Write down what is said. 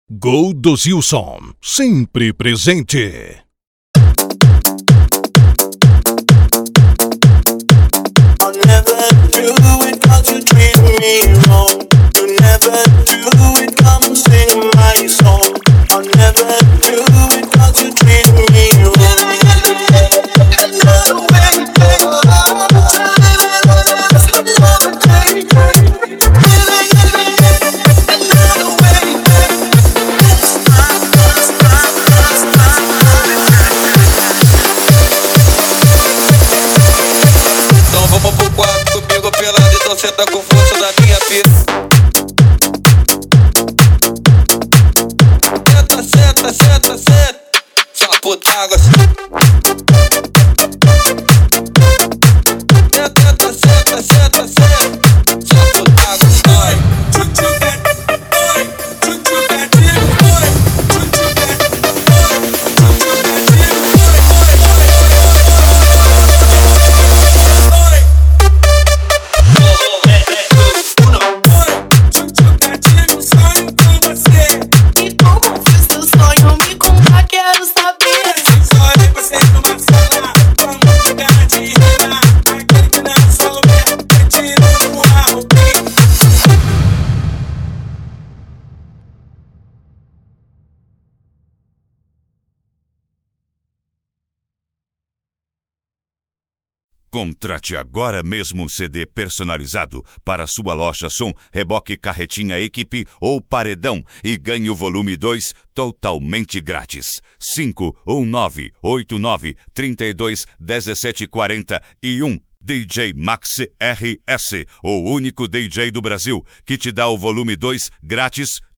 Gol do Zilson, sempre presente. I'll never do it 'cause you treat me wrong. You never do it, come sing my song. I'll never do it 'cause you treat me wrong. Another way, just another day. Another way, Então vamos pro quarto comigo pelado, então cê tá com força da minha pica. Senta, senta, senta, senta, só putágua assim. Senta, senta, senta, senta, só putágua assim. Oi, chuchu pet, oi, chuchu pet, oi, chuchu pet, oi, chuchu pet, e como foi seu sonho? Me conta, quero saber. só olhei pra você numa sala, vamos ficar de rima. Aquele que não souber, vai tirando a roupinha. Contrate agora mesmo um CD personalizado para sua loja som, reboque, carretinha, equipe ou paredão e ganhe o volume 2 totalmente grátis. 51989321741 DJ Max RS, o único DJ do Brasil que te dá o volume 2 grátis